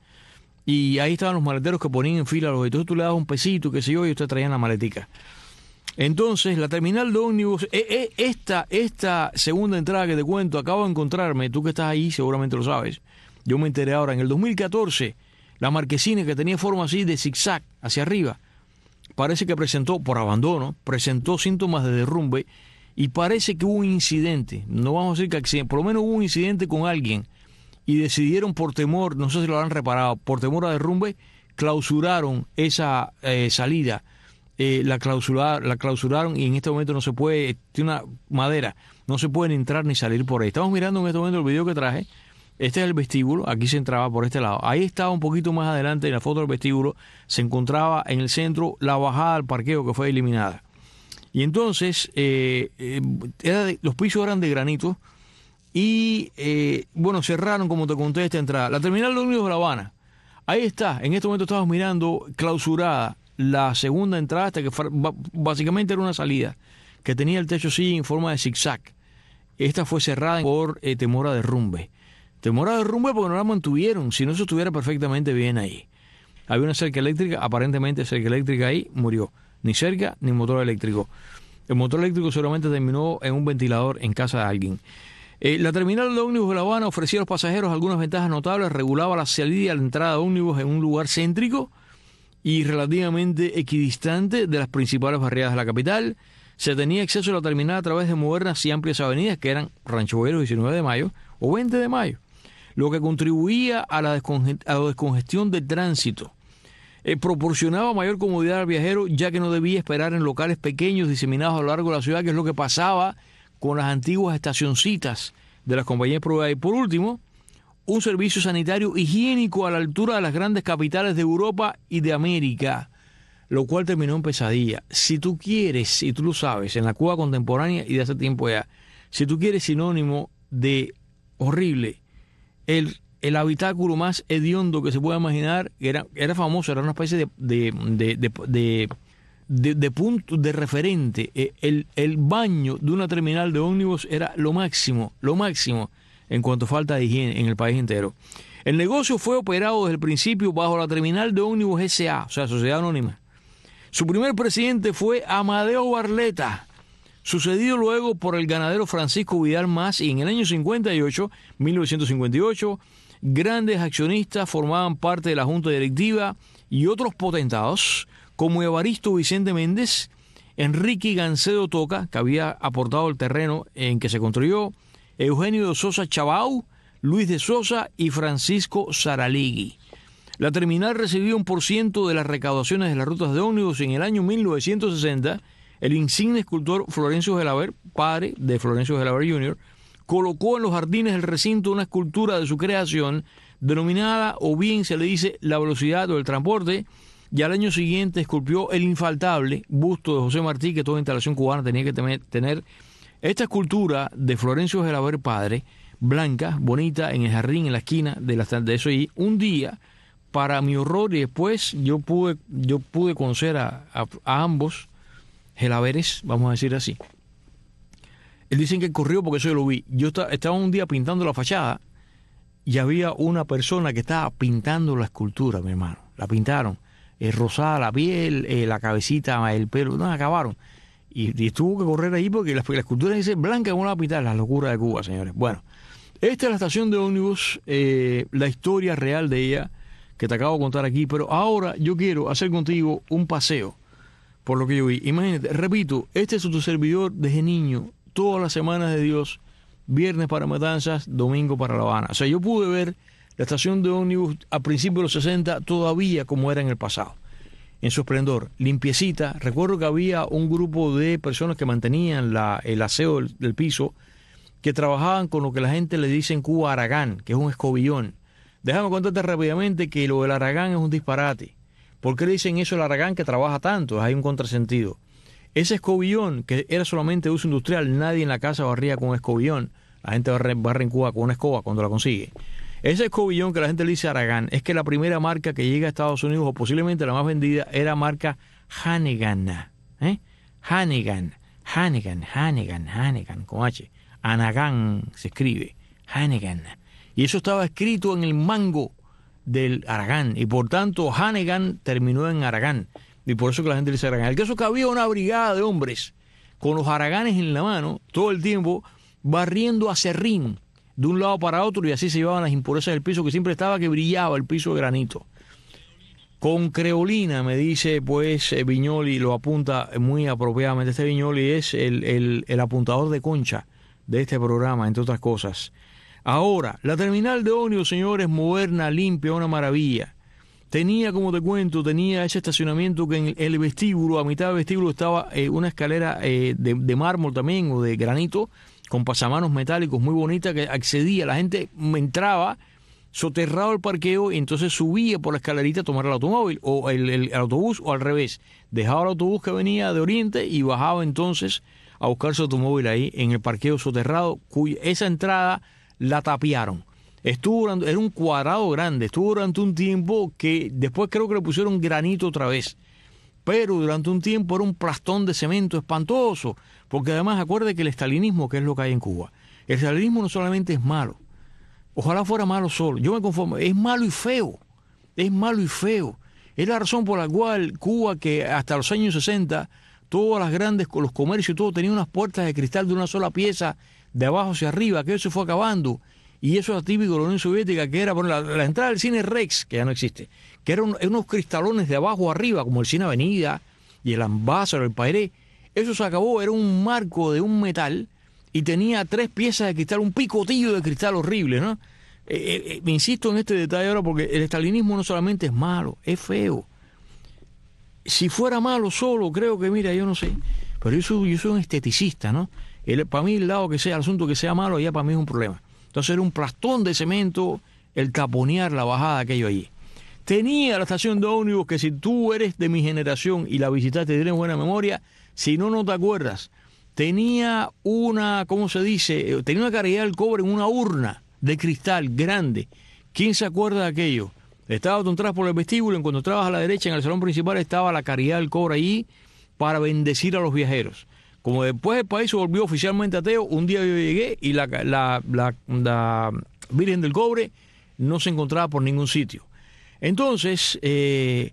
Y ahí estaban los maleteros que ponían en fila los, entonces tú le dabas un pesito, qué sé yo, y usted traían la maletica. Entonces, la terminal de ómnibus, eh, eh, esta, esta segunda entrada que te cuento, acabo de encontrarme, tú que estás ahí seguramente lo sabes, yo me enteré ahora, en el dos mil catorce, la marquesina, que tenía forma así de zigzag hacia arriba, parece que presentó, por abandono, presentó síntomas de derrumbe, y parece que hubo un incidente, no vamos a decir que accidente, por lo menos hubo un incidente con alguien, y decidieron por temor, no sé si lo habrán reparado, por temor a derrumbe, clausuraron esa eh, salida, eh, la, clausura, la clausuraron, y en este momento no se puede, tiene una madera, no se pueden entrar ni salir por ahí. Estamos mirando en este momento el video que traje. Este es el vestíbulo, aquí se entraba por este lado. Ahí estaba un poquito más adelante, en la foto del vestíbulo, se encontraba en el centro la bajada al parqueo, que fue eliminada. Y entonces, eh, eh, era de, los pisos eran de granito, y eh, bueno, cerraron, como te conté, esta entrada. La terminal de ómnibus de La Habana, ahí está, en este momento estamos mirando clausurada la segunda entrada, hasta que básicamente era una salida, que tenía el techo así en forma de zigzag. Esta fue cerrada por eh, temor a derrumbe. Temor a derrumbe porque no la mantuvieron, si no se estuviera perfectamente bien ahí. Había una cerca eléctrica, aparentemente cerca eléctrica ahí, murió. Ni cerca, ni motor eléctrico. El motor eléctrico seguramente terminó en un ventilador en casa de alguien. Eh, la terminal de ómnibus de La Habana ofrecía a los pasajeros algunas ventajas notables, regulaba la salida y la entrada de ómnibus en un lugar céntrico y relativamente equidistante de las principales barriadas de la capital. Se tenía acceso a la terminal a través de modernas y amplias avenidas, que eran Rancho Boyeros diecinueve de mayo o veinte de mayo, lo que contribuía a la, desconge a la descongestión del tránsito. Eh, proporcionaba mayor comodidad al viajero, ya que no debía esperar en locales pequeños diseminados a lo largo de la ciudad, que es lo que pasaba con las antiguas estacioncitas de las compañías privadas. Y por último, un servicio sanitario higiénico a la altura de las grandes capitales de Europa y de América, lo cual terminó en pesadilla. Si tú quieres, y tú lo sabes, en la Cuba contemporánea y de hace tiempo ya, si tú quieres sinónimo de horrible, el, el habitáculo más hediondo que se pueda imaginar, era, era famoso, era una especie de, de, de, de, de, de, de punto de referente. El, el baño de una terminal de ómnibus era lo máximo, lo máximo en cuanto a falta de higiene en el país entero. El negocio fue operado desde el principio bajo la terminal de ómnibus S A, o sea, Sociedad Anónima. Su primer presidente fue Amadeo Barletta, sucedido luego por el ganadero Francisco Vidal Mas, y en el año cincuenta y ocho, mil novecientos cincuenta y ocho, grandes accionistas formaban parte de la junta directiva y otros potentados como Evaristo Vicente Méndez, Enrique Gancedo Toca, que había aportado el terreno en que se construyó, Eugenio de Sosa Chabau, Luis de Sosa y Francisco Saralegui. La terminal recibió un por ciento de las recaudaciones de las rutas de ómnibus. En el año mil novecientos sesenta, el insigne escultor Florencio Gelaber, padre de Florencio Gelaber junior, colocó en los jardines del recinto una escultura de su creación denominada, o bien se le dice, la velocidad o el transporte, y al año siguiente esculpió el infaltable busto de José Martí, que toda instalación cubana tenía que tener. Esta escultura de Florencio Gelaber padre, blanca, bonita, en el jardín, en la esquina de, la, de eso, y un día, para mi horror, y después yo pude, yo pude conocer a, a, a ambos Gelaberes, vamos a decir así. Él dicen que corrió porque eso yo lo vi. Yo estaba un día pintando la fachada y había una persona que estaba pintando la escultura, mi hermano. La pintaron, eh, rosada la piel, eh, la cabecita, el pelo, no, acabaron. Y, y tuvo que correr ahí porque la, la escultura dice blanca, ¿cómo la va a pintar? La locura de Cuba, señores. Bueno, esta es la estación de ómnibus, eh, la historia real de ella, que te acabo de contar aquí, pero ahora yo quiero hacer contigo un paseo por lo que yo vi. Imagínate, repito, este es tu servidor desde niño, todas las semanas de Dios, viernes para Matanzas, domingo para La Habana. O sea, yo pude ver la estación de ómnibus a principios de los sesenta todavía como era en el pasado, en su esplendor, limpiecita. Recuerdo que había un grupo de personas que mantenían la, el aseo del, del piso, que trabajaban con lo que la gente le dice en Cuba aragán, que es un escobillón. Déjame contarte rápidamente que lo del aragán es un disparate. ¿Por qué le dicen eso al aragán que trabaja tanto? Hay un contrasentido. Ese escobillón, que era solamente de uso industrial, nadie en la casa barría con un escobillón. La gente barre, barre en Cuba con una escoba cuando la consigue. Ese escobillón que la gente le dice aragán es que la primera marca que llega a Estados Unidos, o posiblemente la más vendida, era marca Hannigan. ¿eh? Hannigan, Hannigan, Hannigan, Hannigan, con H. Anagán se escribe, Hannigan. Y eso estaba escrito en el mango del aragán, y por tanto Hannigan terminó en aragán, y por eso que la gente dice aragán. El caso es que había una brigada de hombres con los araganes en la mano todo el tiempo barriendo acerrín de un lado para otro, y así se llevaban las impurezas del piso, que siempre estaba que brillaba el piso de granito. Con creolina, me dice pues Viñoli, lo apunta muy apropiadamente. Este Viñoli es el, el, el apuntador de concha de este programa, entre otras cosas. Ahora, la terminal de ómnibus, señores, moderna, limpia, una maravilla. Tenía, como te cuento, tenía ese estacionamiento que en el vestíbulo, a mitad del vestíbulo estaba eh, una escalera eh, de, de mármol también, o de granito, con pasamanos metálicos muy bonita, que accedía, la gente entraba soterrado al parqueo y entonces subía por la escalerita a tomar el automóvil, o el, el, el autobús, o al revés. Dejaba el autobús que venía de Oriente y bajaba entonces a buscar su automóvil ahí en el parqueo soterrado, cuya esa entrada la tapiaron. Estuvo durante, era un cuadrado grande, estuvo durante un tiempo que después creo que le pusieron granito otra vez, pero durante un tiempo era un plastón de cemento espantoso, porque además acuérdate que el estalinismo, que es lo que hay en Cuba, el estalinismo no solamente es malo, ojalá fuera malo solo, yo me conformo, es malo y feo, es malo y feo. Es la razón por la cual Cuba, que hasta los años sesenta, todas las grandes, los comercios, todo tenía unas puertas de cristal de una sola pieza, de abajo hacia arriba, que eso se fue acabando, y eso era típico de la Unión Soviética, que era, bueno, la, la entrada del cine Rex, que ya no existe, que eran unos cristalones de abajo arriba, como el Cine Avenida, y el Ambassador, el Pairé. Eso se acabó, era un marco de un metal, y tenía tres piezas de cristal, un picotillo de cristal horrible, ¿no? Eh, eh, me insisto en este detalle ahora porque el estalinismo no solamente es malo, es feo. Si fuera malo solo, creo que, mira, yo no sé, pero yo soy, yo soy un esteticista, ¿no? El, para mí, el lado que sea, el asunto que sea malo, ya para mí es un problema. Entonces era un plastón de cemento el taponear la bajada de aquello allí. Tenía la estación de ómnibus que si tú eres de mi generación y la visitaste, tienes buena memoria, si no, no te acuerdas. Tenía una, ¿cómo se dice? Tenía una calidad del cobre en una urna de cristal grande. ¿Quién se acuerda de aquello? Estaba tú entras por el vestíbulo, cuando entrabas a la derecha en el salón principal estaba la caridad del cobre allí para bendecir a los viajeros. Como después el país se volvió oficialmente ateo, un día yo llegué y la, la, la, la Virgen del Cobre no se encontraba por ningún sitio. Entonces, eh,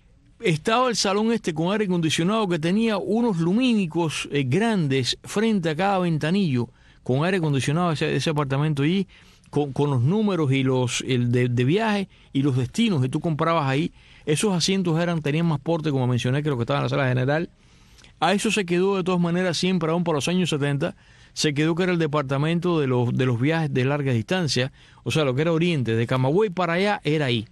estaba el salón este con aire acondicionado que tenía unos lumínicos eh, grandes frente a cada ventanillo, con aire acondicionado ese, ese apartamento allí, con, con los números y los el de, de viaje y los destinos que tú comprabas ahí. Esos asientos eran tenían más porte, como mencioné, que lo que estaba en la sala general. A eso se quedó de todas maneras siempre, aún para los años setenta, se quedó que era el departamento de los, de los viajes de larga distancia, o sea, lo que era Oriente, de Camagüey para allá era ahí.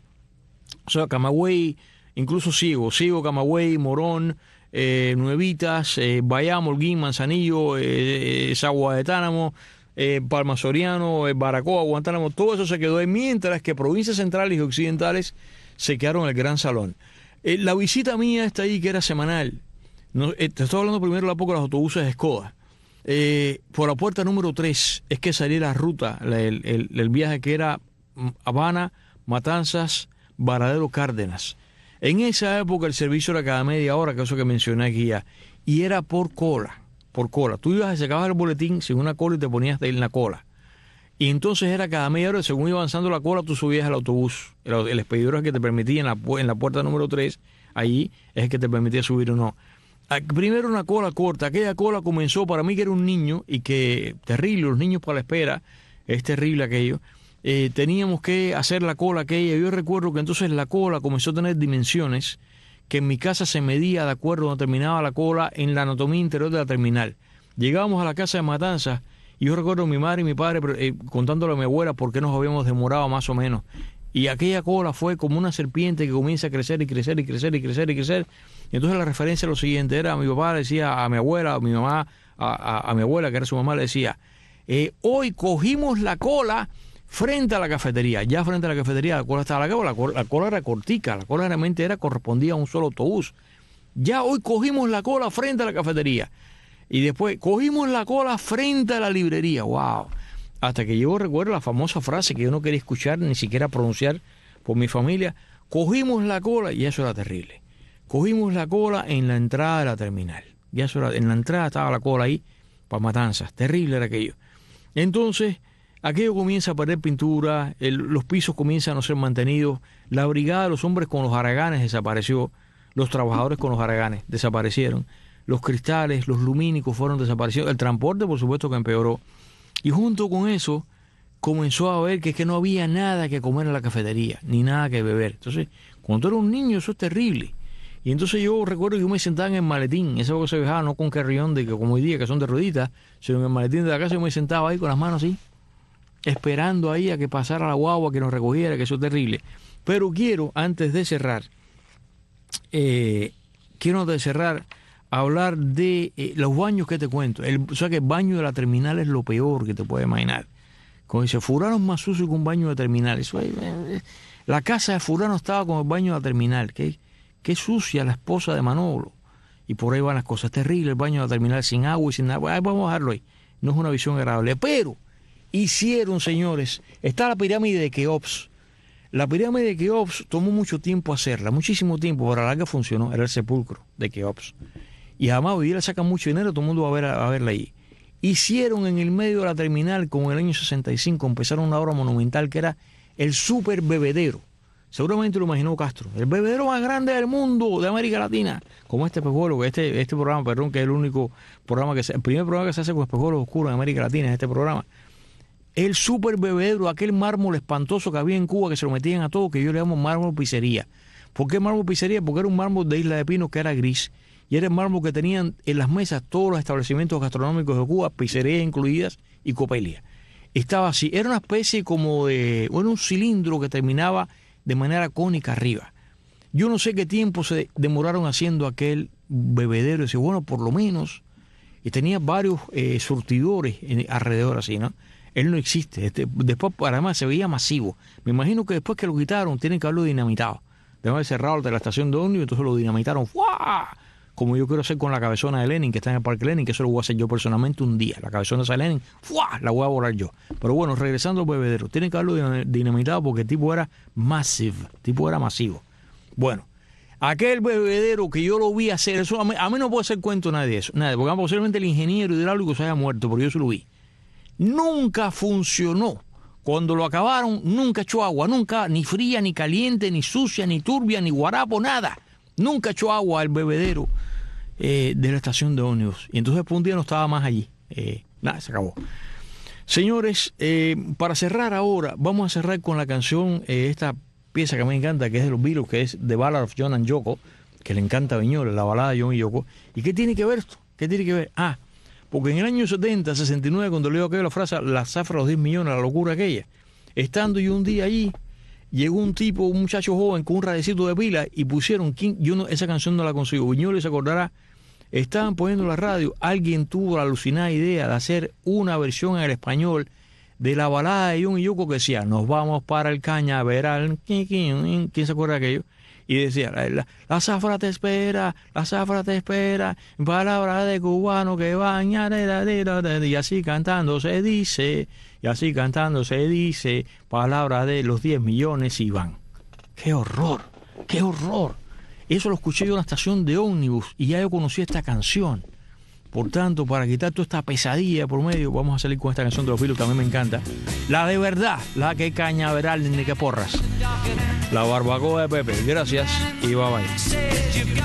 O sea, Camagüey, incluso Ciego, Ciego, Camagüey, Morón, eh, Nuevitas, eh, Bayamo, Holguín, Manzanillo, eh, eh, Sagua de Tánamo, eh, Palma Soriano, eh, Baracoa, Guantánamo, todo eso se quedó ahí, mientras que provincias centrales y occidentales se quedaron en el Gran Salón. Eh, la visita mía está ahí, que era semanal. No, eh, te estoy hablando primero de la época de los autobuses de Skoda. Eh, por la puerta número tres es que salía la ruta, la, el, el, el viaje que era Habana, Matanzas, Varadero, Cárdenas. En esa época el servicio era cada media hora, que eso que mencioné aquí ya, y era por cola, por cola. Tú ibas, sacabas el boletín sin una cola y te ponías en la cola. Y entonces era cada media hora, según iba avanzando la cola, tú subías al autobús. El, el expedidor es el que te permitía en la, en la puerta número tres, allí es el que te permitía subir o no. Primero una cola corta, aquella cola comenzó para mí que era un niño y que terrible, los niños para la espera, es terrible aquello, eh, teníamos que hacer la cola aquella. Yo recuerdo que entonces la cola comenzó a tener dimensiones que en mi casa se medía de acuerdo a donde terminaba la cola en la anatomía interior de la terminal. Llegábamos a la casa de Matanzas y yo recuerdo a mi madre y mi padre eh, contándole a mi abuela por qué nos habíamos demorado más o menos. Y aquella cola fue como una serpiente que comienza a crecer y crecer y crecer y crecer y crecer. Y entonces la referencia es lo siguiente, era a mi papá le decía a mi abuela, a mi mamá, a, a, a mi abuela, que era su mamá, le decía, eh, hoy cogimos la cola frente a la cafetería. Ya frente a la cafetería la cola estaba la cola, la cola, la cola era cortica, la cola realmente era, correspondía a un solo autobús. Ya hoy cogimos la cola frente a la cafetería. Y después cogimos la cola frente a la librería. ¡Wow! Hasta que yo recuerdo la famosa frase que yo no quería escuchar ni siquiera pronunciar por mi familia. Cogimos la cola, y eso era terrible. Cogimos la cola en la entrada de la terminal. Ya eso era, en la entrada estaba la cola ahí para Matanzas. Terrible era aquello. Entonces, aquello comienza a perder pintura, el, los pisos comienzan a no ser mantenidos, la brigada de los hombres con los haraganes desapareció, los trabajadores con los haraganes desaparecieron, los cristales, los lumínicos fueron desaparecidos, el transporte por supuesto que empeoró. Y junto con eso comenzó a ver que, es que no había nada que comer en la cafetería, ni nada que beber. Entonces, cuando era un niño, eso es terrible. Y entonces yo recuerdo que yo me sentaba en el maletín, esa que se viajaba no con carrión de que como hoy día, que son de rueditas, sino en el maletín de la casa yo me sentaba ahí con las manos así, esperando ahí a que pasara la guagua, que nos recogiera, que eso es terrible. Pero quiero, antes de cerrar, eh, quiero antes de cerrar, hablar de eh, los baños que te cuento. El, o sea que el baño de la terminal es lo peor que te puedes imaginar. Como dice, Furano es más sucio que un baño de terminal. Eso, eh, eh, la casa de Furano estaba con el baño de la terminal. Qué, qué sucia la esposa de Manolo. Y por ahí van las cosas. Terrible el baño de la terminal, sin agua y sin agua. Ay, vamos a dejarlo ahí. No es una visión agradable. Pero hicieron, señores, está la pirámide de Keops. La pirámide de Keops tomó mucho tiempo hacerla, muchísimo tiempo, para la que funcionó. Era el sepulcro de Keops. Y además hoy día le sacan mucho dinero, todo el mundo va a, ver, a verla ahí. Hicieron en el medio de la terminal, con el año sesenta y cinco, empezaron una obra monumental que era el super bebedero. Seguramente lo imaginó Castro. El bebedero más grande del mundo, de América Latina. Como este espejuelo, este, este programa, perdón, que es el único programa que se, el primer programa que se hace con espejuelos oscuros en América Latina, es este programa. El super bebedero, aquel mármol espantoso que había en Cuba, que se lo metían a todo, que yo le llamo mármol pizzería. ¿Por qué mármol pizzería? Porque era un mármol de Isla de Pinos que era gris. Y era el mármol que tenían en las mesas todos los establecimientos gastronómicos de Cuba, pizzerías incluidas y copelia. Estaba así, era una especie como de, bueno, un cilindro que terminaba de manera cónica arriba. Yo no sé qué tiempo se demoraron haciendo aquel bebedero. Y decía, bueno, por lo menos y tenía varios eh, surtidores en, alrededor así, ¿no? Él no existe. Este, después, además, se veía masivo. Me imagino que después que lo quitaron, tienen que haberlo dinamitado. Deben haber cerrado de la estación de ómnibus, entonces lo dinamitaron. ¡Fua! Como yo quiero hacer con la cabezona de Lenin, que está en el Parque Lenin, que eso lo voy a hacer yo personalmente un día. La cabezona de esa Lenin, ¡fua! La voy a volar yo. Pero bueno, regresando al bebedero, tienen que haberlo dinamitado porque el tipo era massive, el tipo era masivo. Bueno, aquel bebedero que yo lo vi hacer, eso a mí, a mí no puede hacer cuento nadie de eso, nada, porque posiblemente el ingeniero hidráulico se haya muerto, pero yo se lo vi. Nunca funcionó. Cuando lo acabaron, nunca echó agua, nunca, ni fría, ni caliente, ni sucia, ni turbia, ni guarapo, nada. Nunca echó agua al bebedero eh, de la estación de ómnibus. Y entonces por un día no estaba más allí. Eh, nada, se acabó. Señores, eh, para cerrar ahora, vamos a cerrar con la canción, eh, esta pieza que me encanta, que es de los Beatles, que es The Ballad of John and Yoko, que le encanta a Viñoles, la balada de John y Yoko. ¿Y qué tiene que ver esto? ¿Qué tiene que ver? Ah, porque en el año setenta, sesenta y nueve, cuando leo aquella frase, la zafra de los diez millones, la locura aquella, estando yo un día allí, llegó un tipo, un muchacho joven con un radicito de pila y pusieron, yo no, esa canción no la consigo, Viñoles se acordará, estaban poniendo la radio, alguien tuvo la alucinada idea de hacer una versión en el español de la balada de John y Yoko que decía, nos vamos para el cañaveral, ¿quién se acuerda de aquello? Y decía, la, la zafra te espera, la zafra te espera, palabra de cubano que baña, y así cantando se dice, y así cantando se dice, palabra de los diez millones y van. ¡Qué horror! ¡Qué horror! Eso lo escuché yo en la estación de ómnibus y ya yo conocí esta canción. Por tanto, para quitar toda esta pesadilla por medio, vamos a salir con esta canción de los Beatles que a mí me encanta. La de verdad, la que cañaveral ni que porras. La barbacoa de Pepe. Gracias y bye bye.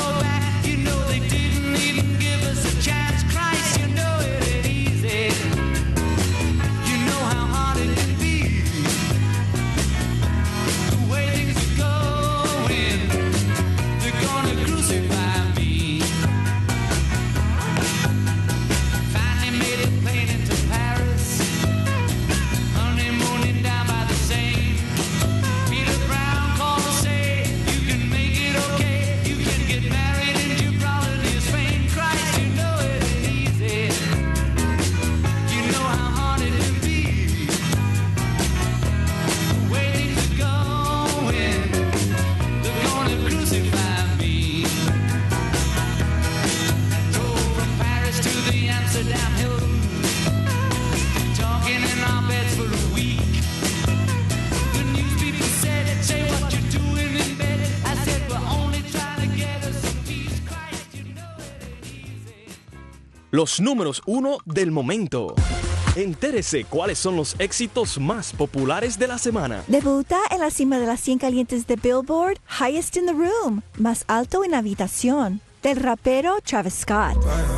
Los números uno del momento. Entérese cuáles son los éxitos más populares de la semana. Debuta en la cima de las cien calientes de Billboard, Highest in the Room, más alto en la habitación, del rapero Travis Scott.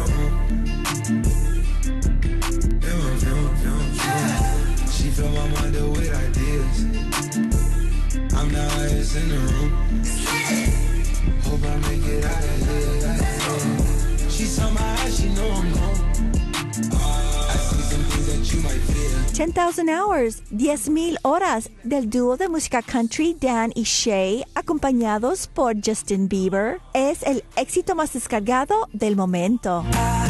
ten thousand Hours, diez mil horas del dúo de música country Dan y Shay, acompañados por Justin Bieber, es el éxito más descargado del momento.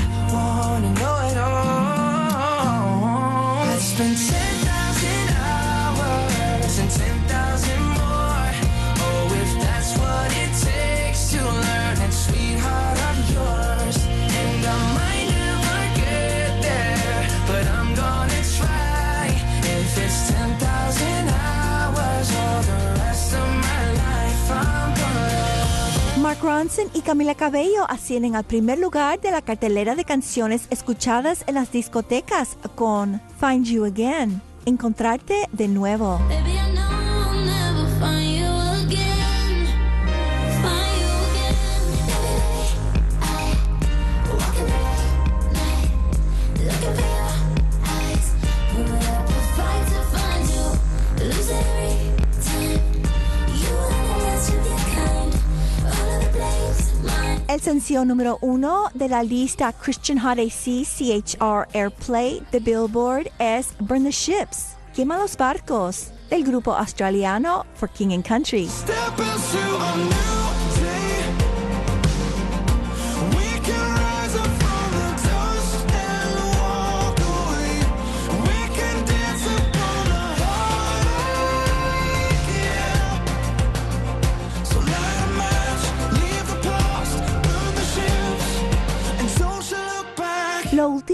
Mark Ronson y Camila Cabello ascienden al primer lugar de la cartelera de canciones escuchadas en las discotecas con Find You Again, Encontrarte de nuevo. Baby, I know I'll never find you again. Find you again. I walk in the night, looking for your eyes. Moving up a fight to find you, lose every time. You are the last of your kind. El sencillo número uno de la lista Christian Hot A C C H R Airplay de Billboard es Burn the Ships, Quema los Barcos, del grupo australiano For King and Country. Step into a new day. We can rise up from the dark.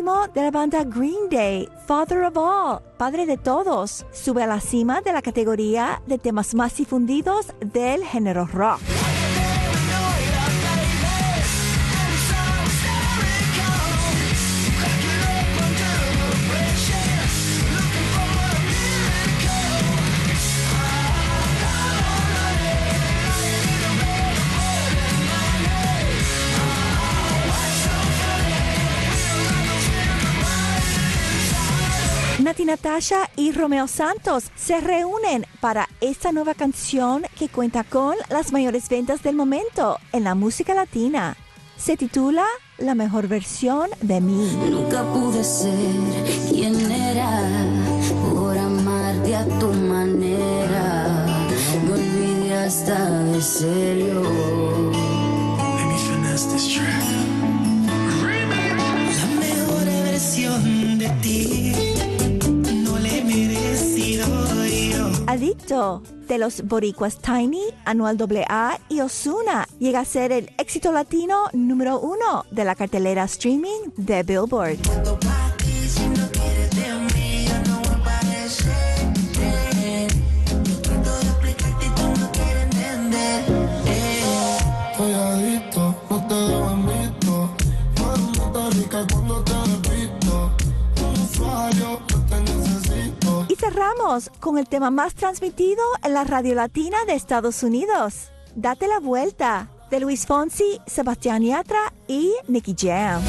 homónimo de la banda Green Day, Father of All, Padre de Todos, sube a la cima de la categoría de temas más difundidos del género rock. Nati Natasha y Romeo Santos se reúnen para esta nueva canción que cuenta con las mayores ventas del momento en la música latina. Se titula La mejor versión de mí. Nunca pude ser quien era por amarte a tu manera. Me olvidé hasta de serio. Let me finesse this track. La mejor versión de ti. Adicto, de los boricuas Tiny, Anual doble A y Ozuna, llega a ser el éxito latino número uno de la cartelera streaming de Billboard. Soy adicto, no te dejo en visto. Maldita rica cuando te despisto. Un usuario, yo te necesito. Y cerramos con el tema más transmitido en la radio latina de Estados Unidos, Date la Vuelta, de Luis Fonsi, Sebastián Yatra y Nicky Jam.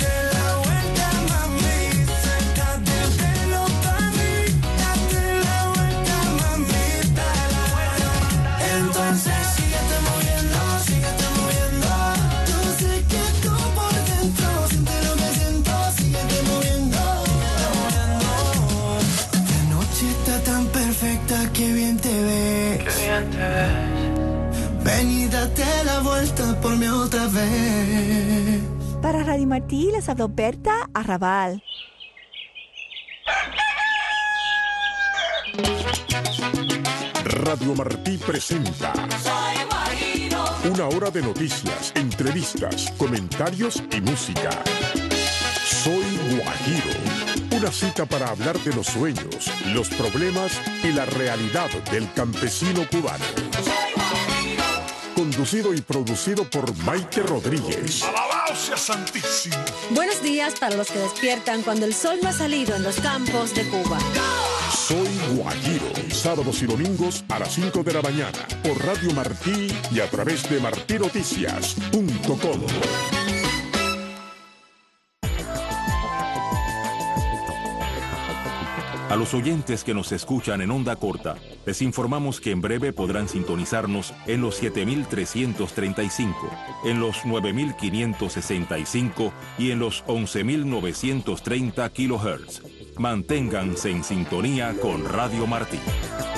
Qué bien te ves. Qué bien te ves. Ven y date la vuelta por mí otra vez. Para Radio Martí les habló Berta Arrabal. Radio Martí presenta una hora de noticias, entrevistas, comentarios y música. Soy Guajiro. Una cita para hablar de los sueños, los problemas y la realidad del campesino cubano. Conducido y producido por Maite Rodríguez. ¡Alabado sea Santísimo! Buenos días para los que despiertan cuando el sol no ha salido en los campos de Cuba. Soy Guajiro. Sábados y domingos a las cinco de la mañana por Radio Martí y a través de martí noticias punto com. A los oyentes que nos escuchan en onda corta, les informamos que en breve podrán sintonizarnos en los siete mil trescientos treinta y cinco, en los nueve mil quinientos sesenta y cinco y en los once mil novecientos treinta kilohertz. Manténganse en sintonía con Radio Martí.